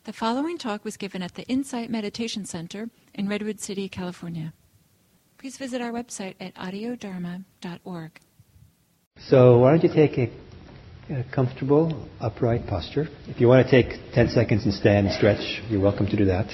The following talk was given at the Insight Meditation Center in Redwood City, California. Please visit our website at audiodharma.org. So why don't you take a comfortable, upright posture. If you want to take 10 seconds and stand and stretch, you're welcome to do that.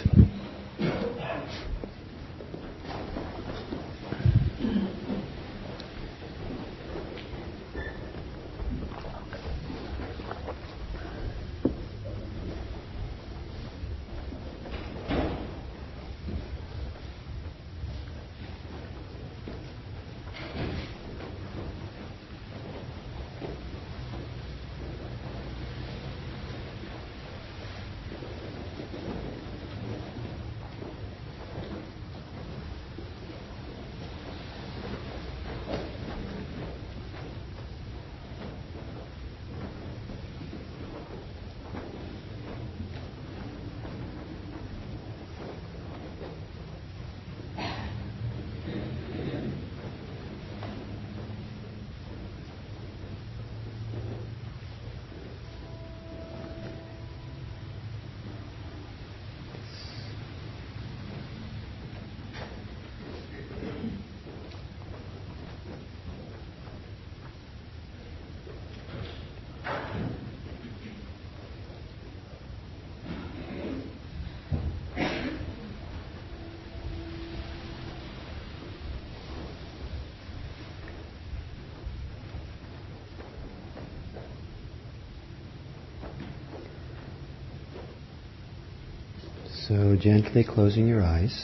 So gently closing your eyes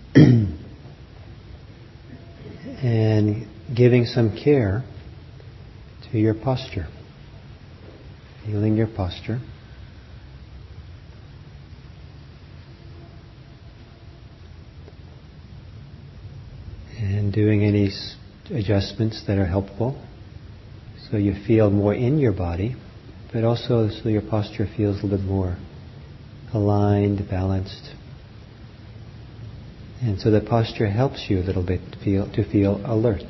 and giving some care to your posture. Feeling your posture. And doing any adjustments that are helpful so you feel more in your body, but also so your posture feels a little bit more aligned, balanced. And so the posture helps you a little bit to feel alert.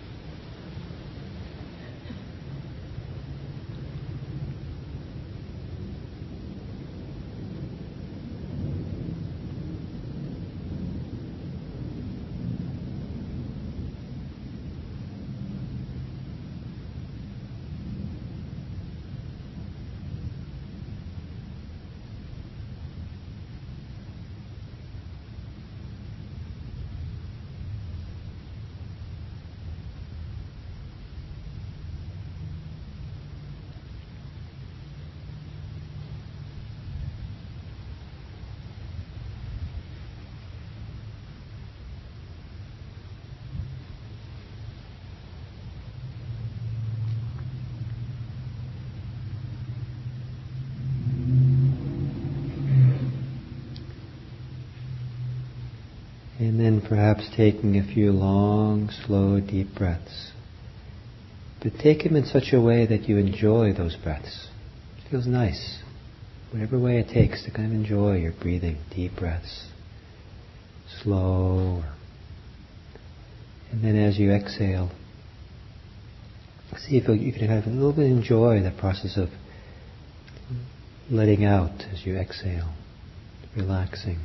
And then perhaps taking a few long, slow, deep breaths. But take them in such a way that you enjoy those breaths. It feels nice. Whatever way it takes to kind of enjoy your breathing, deep breaths. Slow. And then as you exhale, see if you can kind of a little bit enjoy the process of letting out as you exhale, relaxing.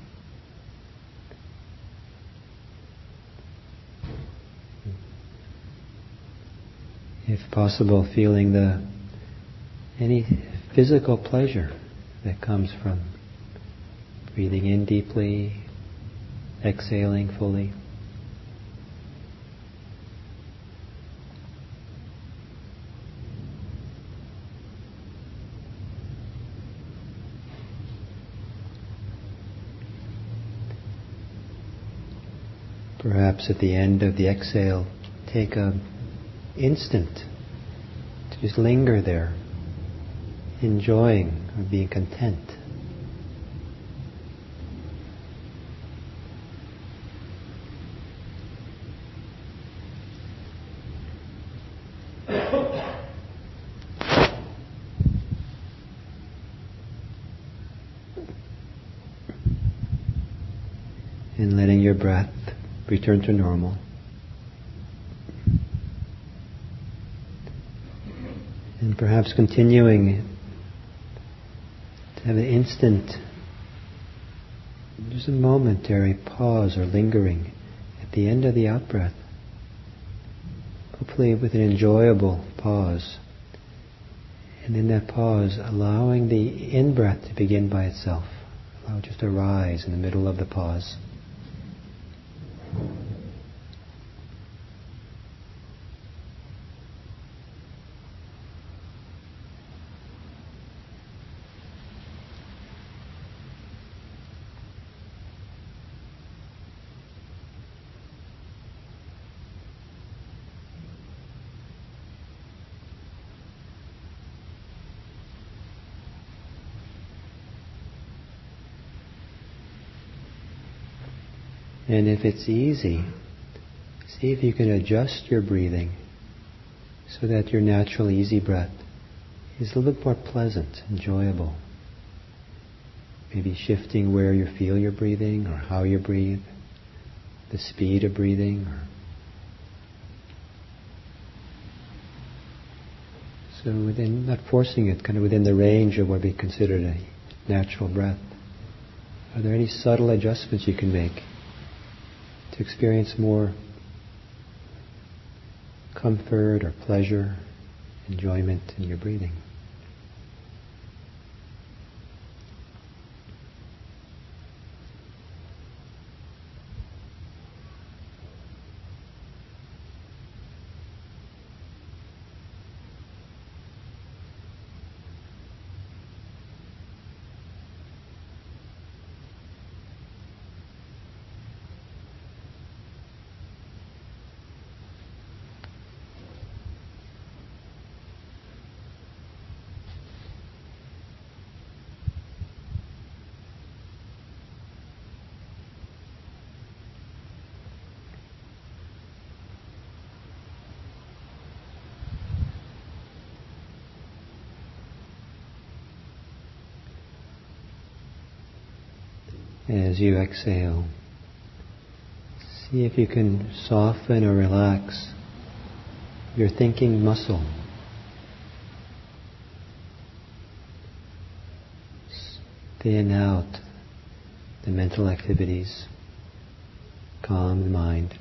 If possible, feeling any physical pleasure that comes from breathing in deeply, exhaling fully. Perhaps at the end of the exhale, take an instant to just linger there, enjoying or being content. And letting your breath return to normal. And perhaps continuing to have an instant Just a momentary pause or lingering at the end of the out-breath. Hopefully with an enjoyable pause. And in that pause, allowing the in-breath to begin by itself. Allow it just to rise in the middle of the pause. And if it's easy, see if you can adjust your breathing so that your natural easy breath is a little bit more pleasant, enjoyable. Maybe shifting where you feel your breathing or how you breathe, the speed of breathing. So within, not forcing it, kind of within the range of what we consider a natural breath. Are there any subtle adjustments you can make to experience more comfort or pleasure, enjoyment in your breathing? As you exhale, see if you can soften or relax your thinking muscle. Thin out the mental activities, calm the mind.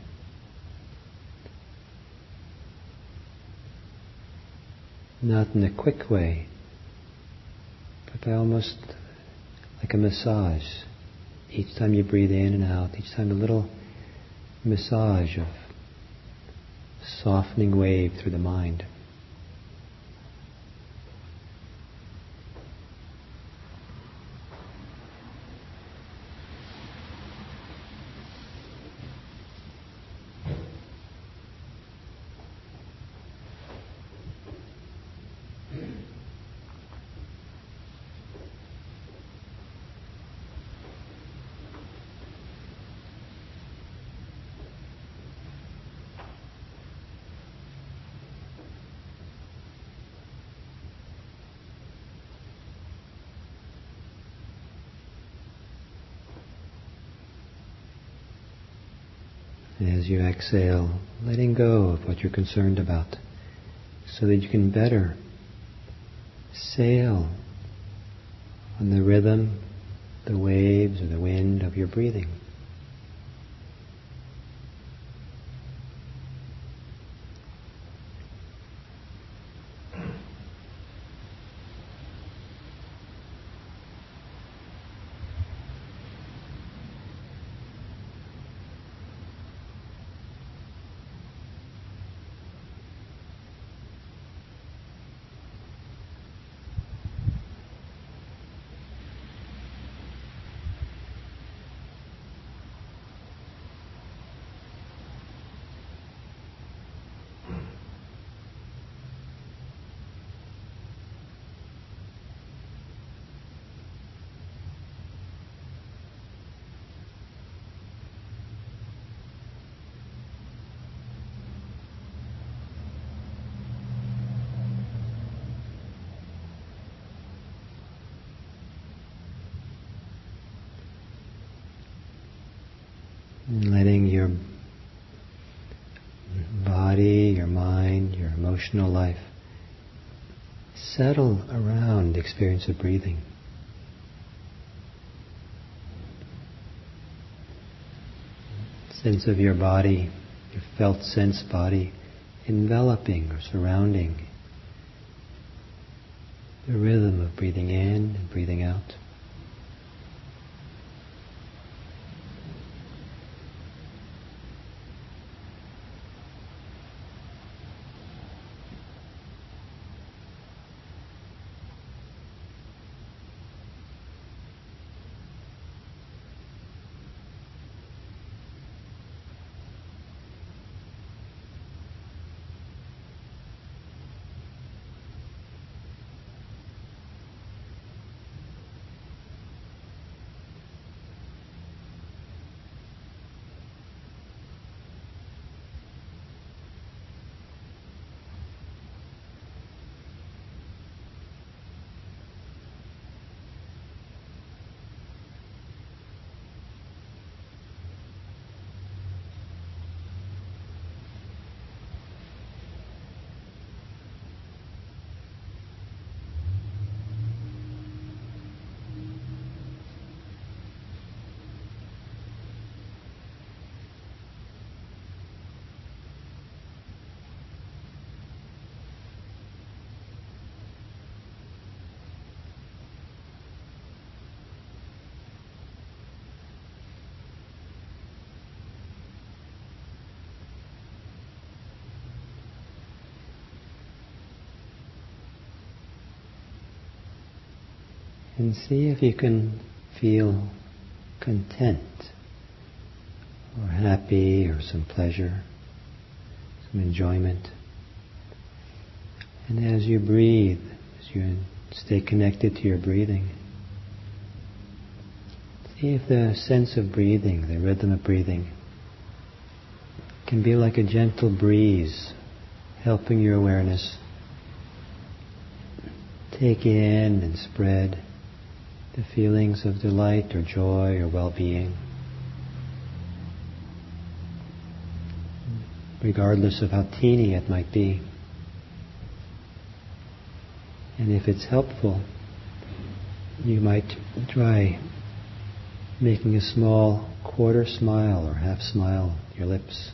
Not in a quick way, but by almost like a massage. Each time you breathe in and out, each time a little massage of softening wave through the mind. As you exhale, letting go of what you're concerned about so that you can better sail on the rhythm, the waves, or the wind of your breathing. And letting your body, your mind, your emotional life settle around the experience of breathing. sense of your body, your felt sense body, enveloping or surrounding the rhythm of breathing in and breathing out. And see if you can feel content or happy or some pleasure, some enjoyment. And as you breathe, as you stay connected to your breathing, see if the sense of breathing, the rhythm of breathing, can be like a gentle breeze helping your awareness take in and spread the feelings of delight or joy or well-being, regardless of how teeny it might be. And if it's helpful, you might try making a small quarter smile or half smile with your lips.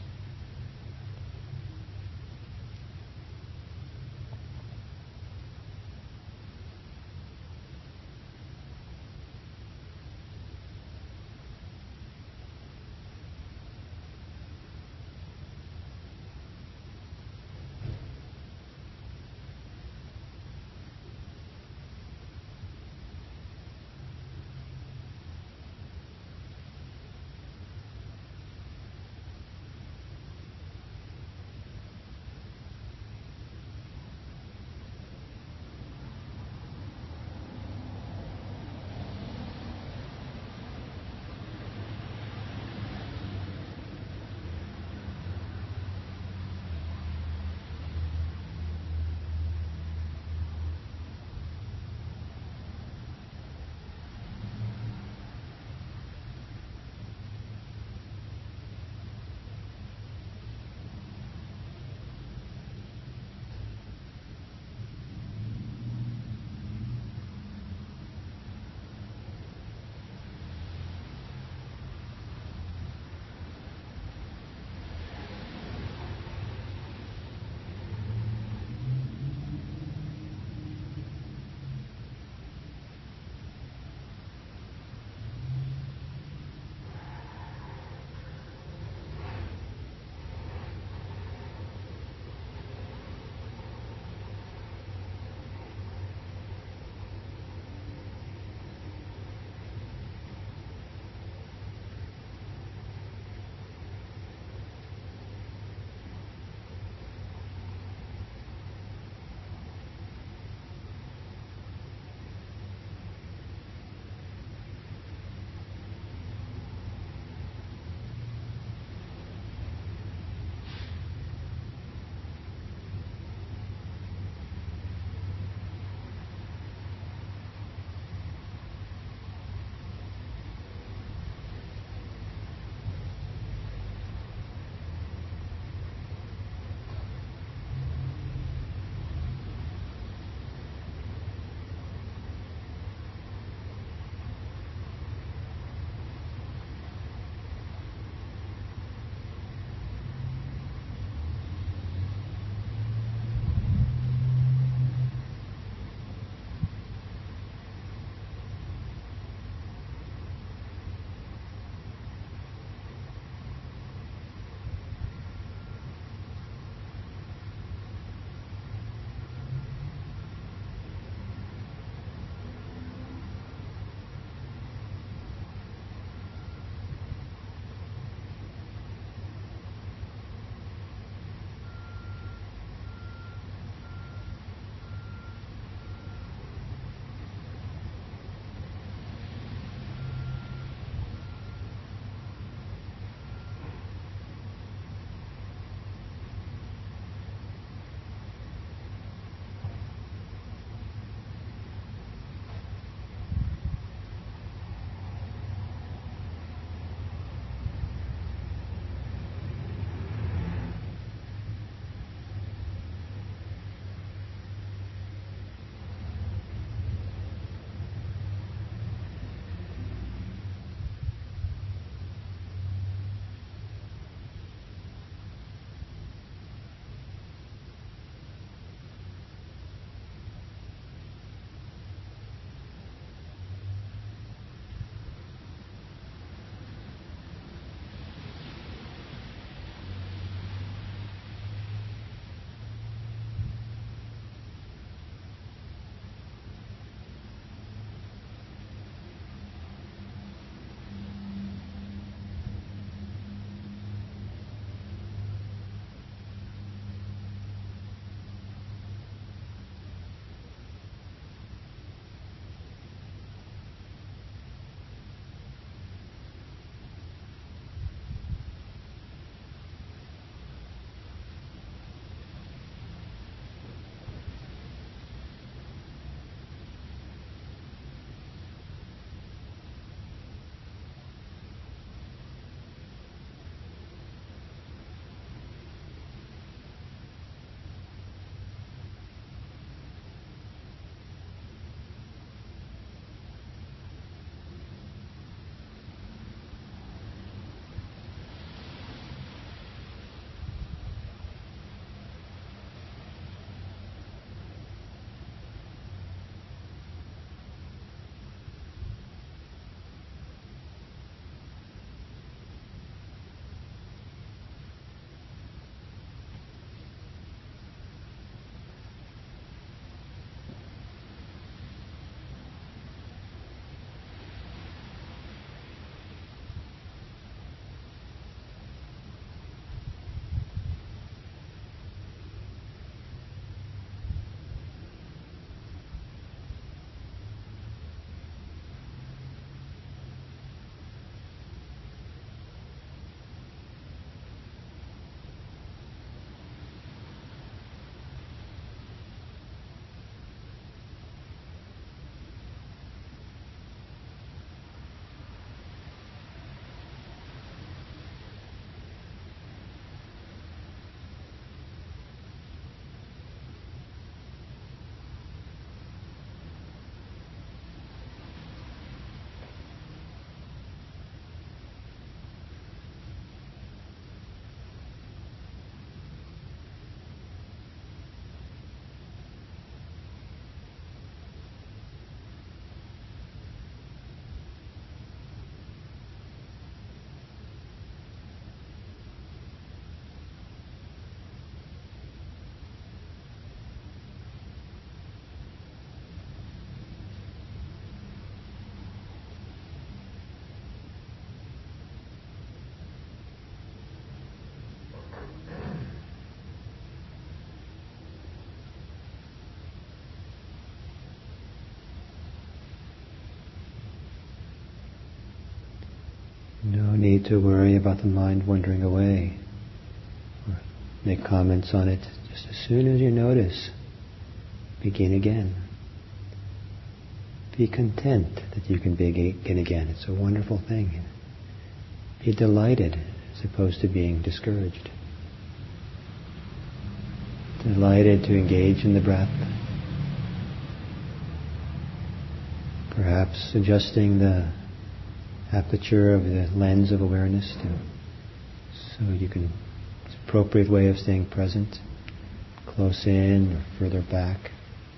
No need to worry about the mind wandering away or make comments on it. Just as soon as you notice, begin again. Be content that you can begin again. It's a wonderful thing. Be delighted as opposed to being discouraged. Delighted to engage in the breath. Perhaps adjusting the aperture of the lens of awareness so you can, it's an appropriate way of staying present, close in or further back.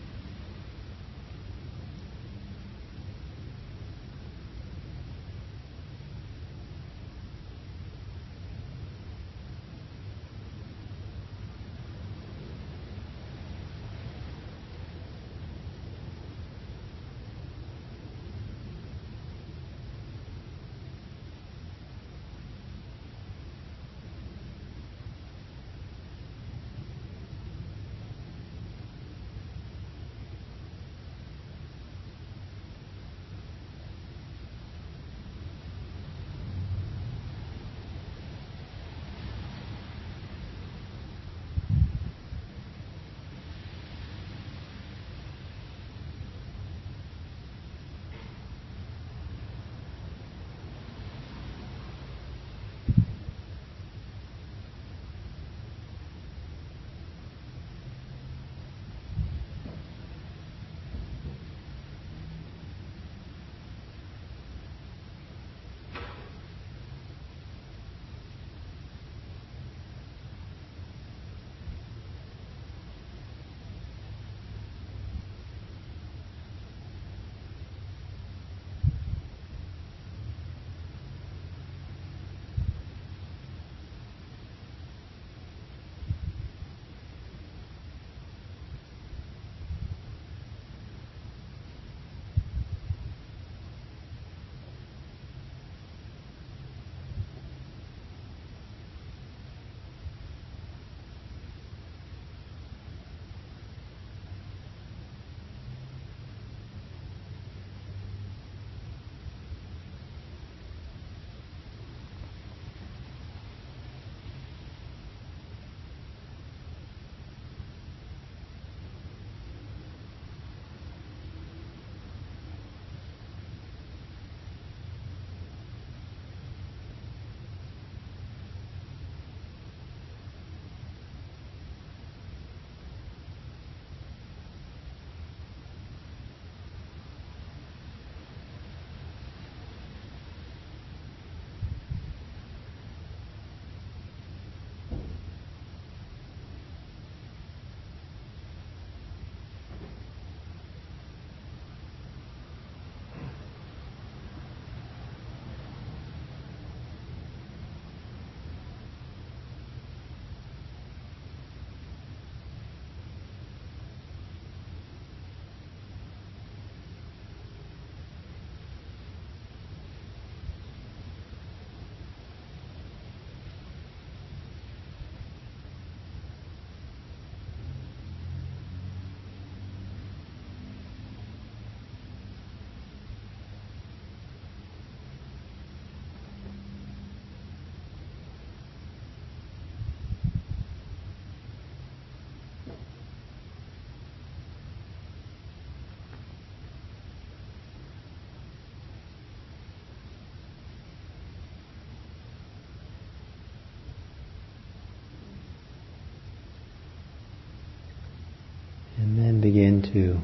And then begin to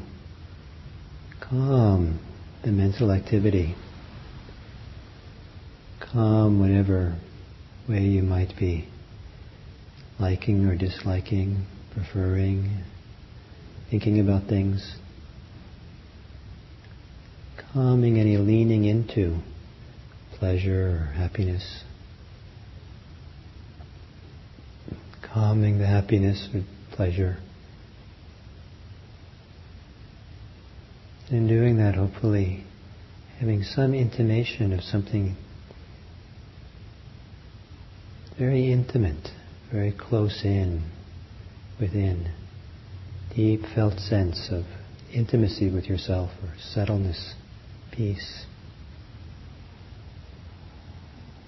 calm the mental activity. Calm whatever way you might be liking or disliking, preferring, thinking about things. Calming any leaning into pleasure or happiness. Calming the happiness or pleasure. And in doing that, hopefully having some intimation of something very intimate, very close in, within. Deep felt sense of intimacy with yourself, or settledness, peace.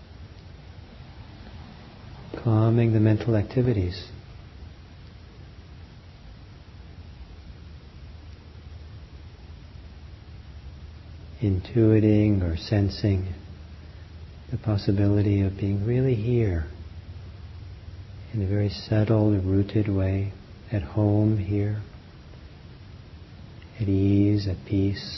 calming the mental activities. Intuiting or sensing the possibility of being really here in a very settled, rooted way, at home here, at ease, at peace.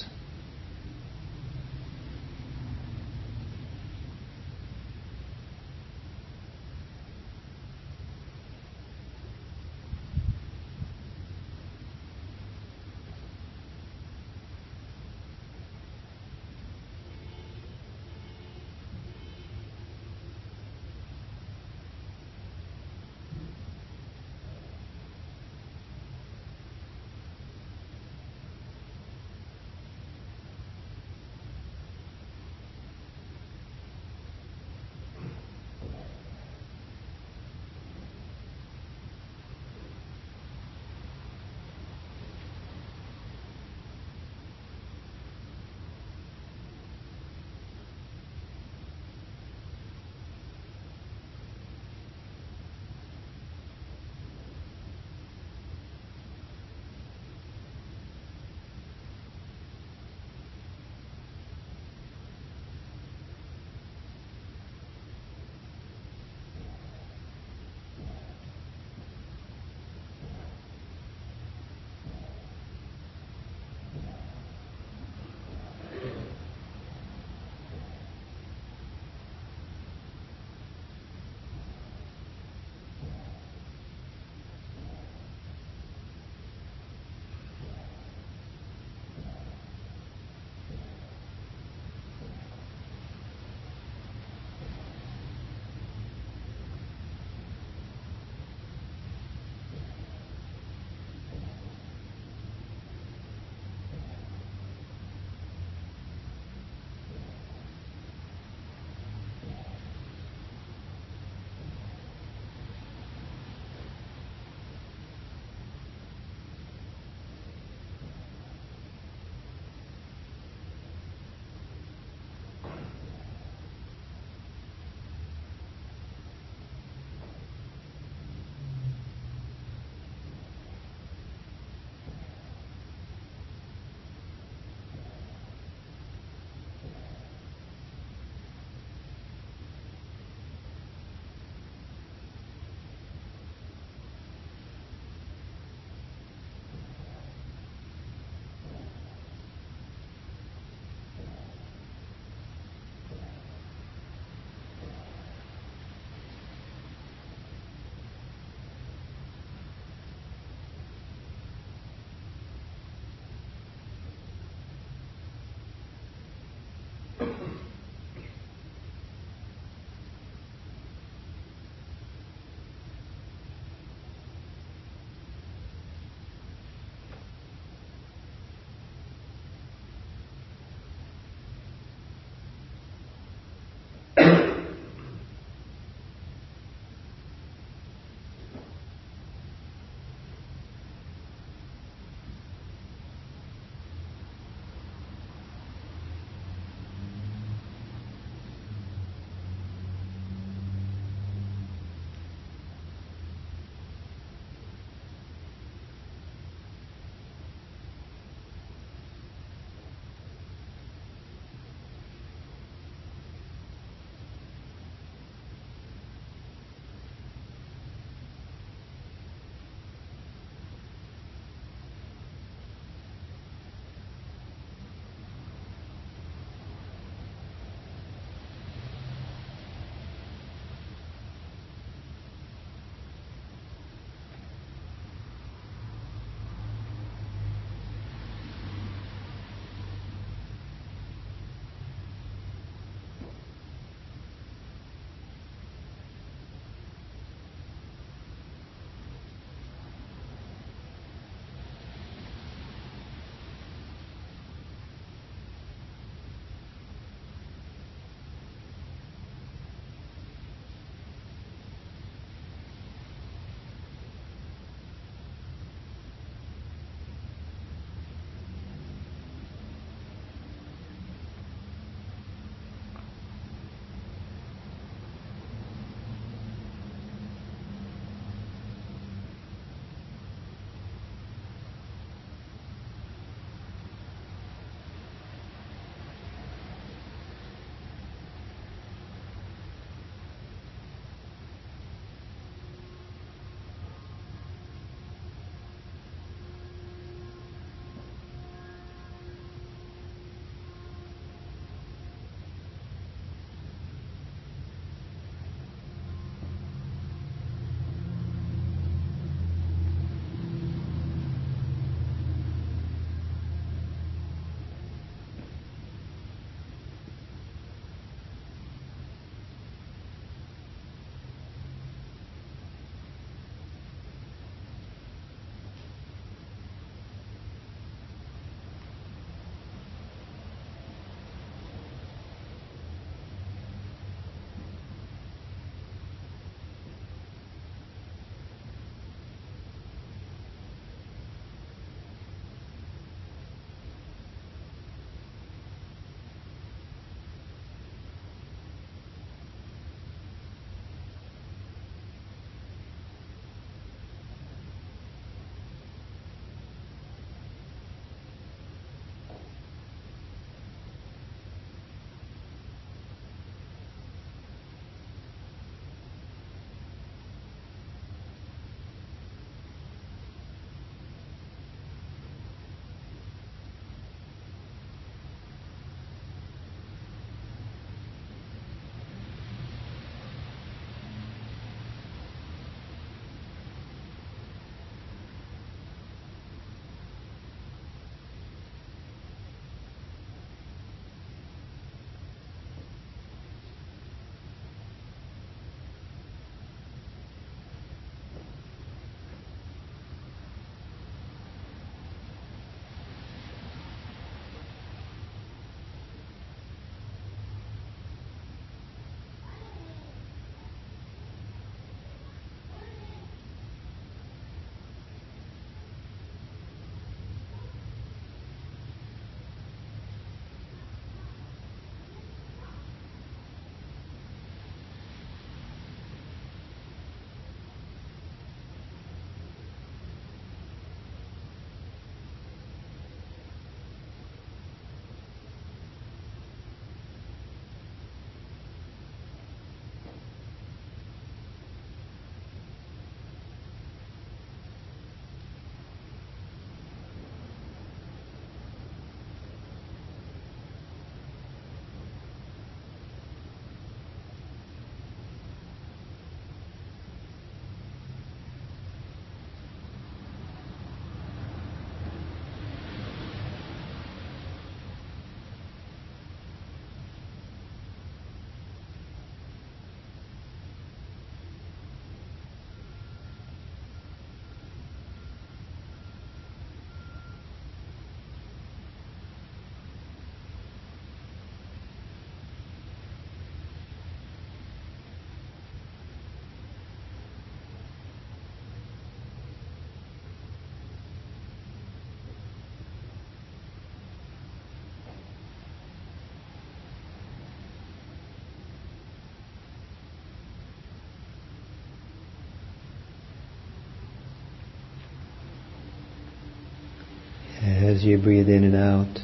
as you breathe in and out,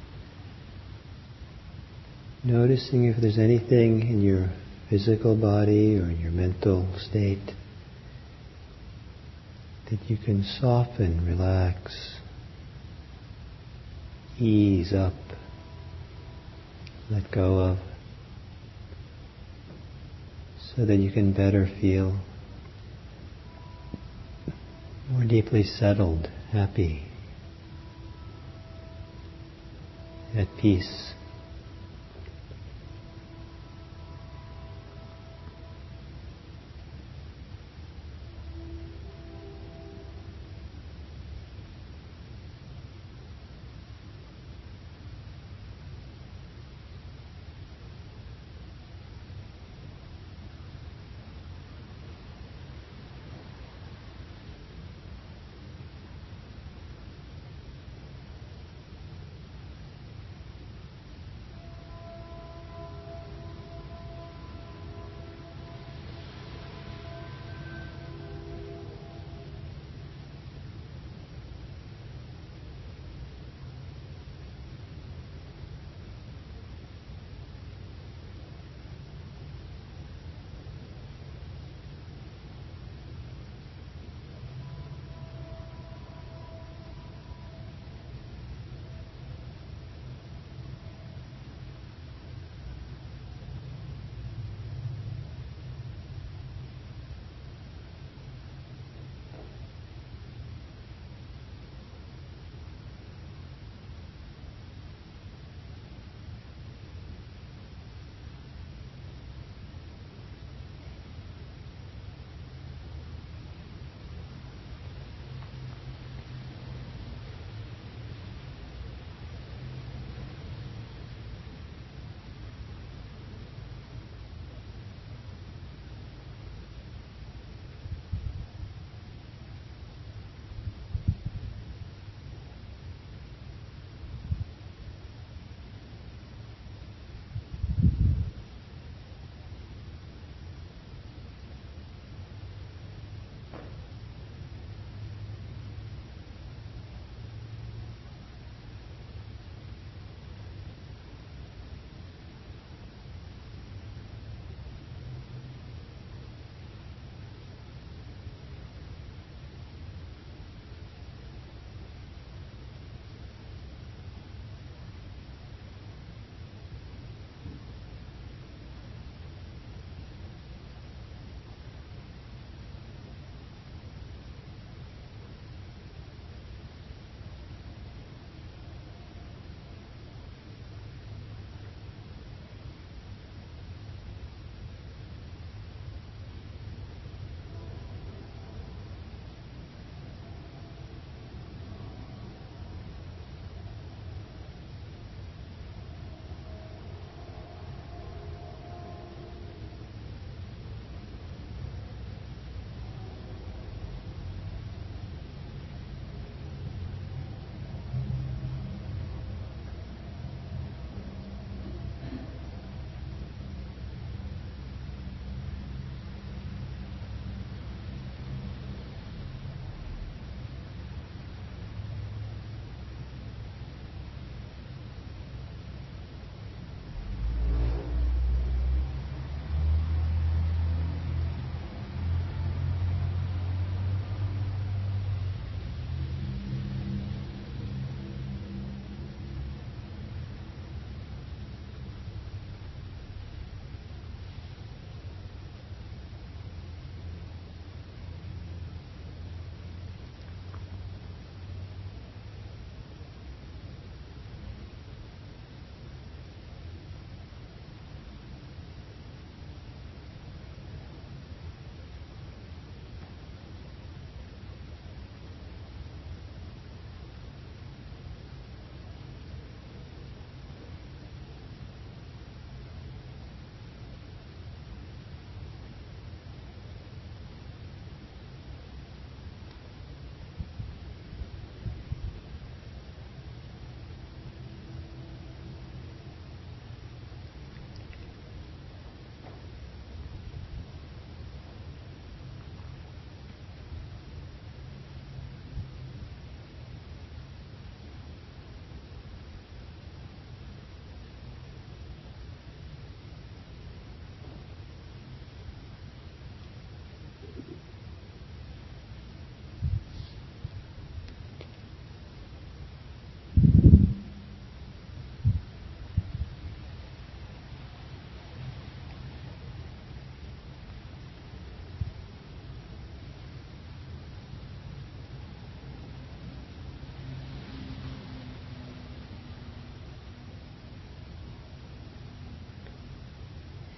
noticing if there's anything in your physical body or in your mental state that you can soften, relax, ease up, let go of, so that you can better feel more deeply settled, happy, at peace.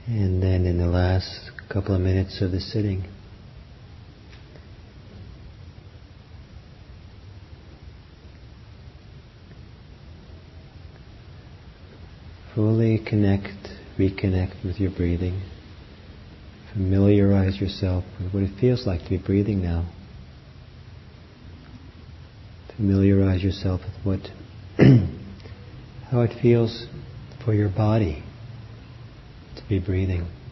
And then in the last couple of minutes of the sitting, fully reconnect with your breathing. Familiarize yourself with what it feels like to be breathing now. Familiarize yourself with how it feels for your body to be breathing.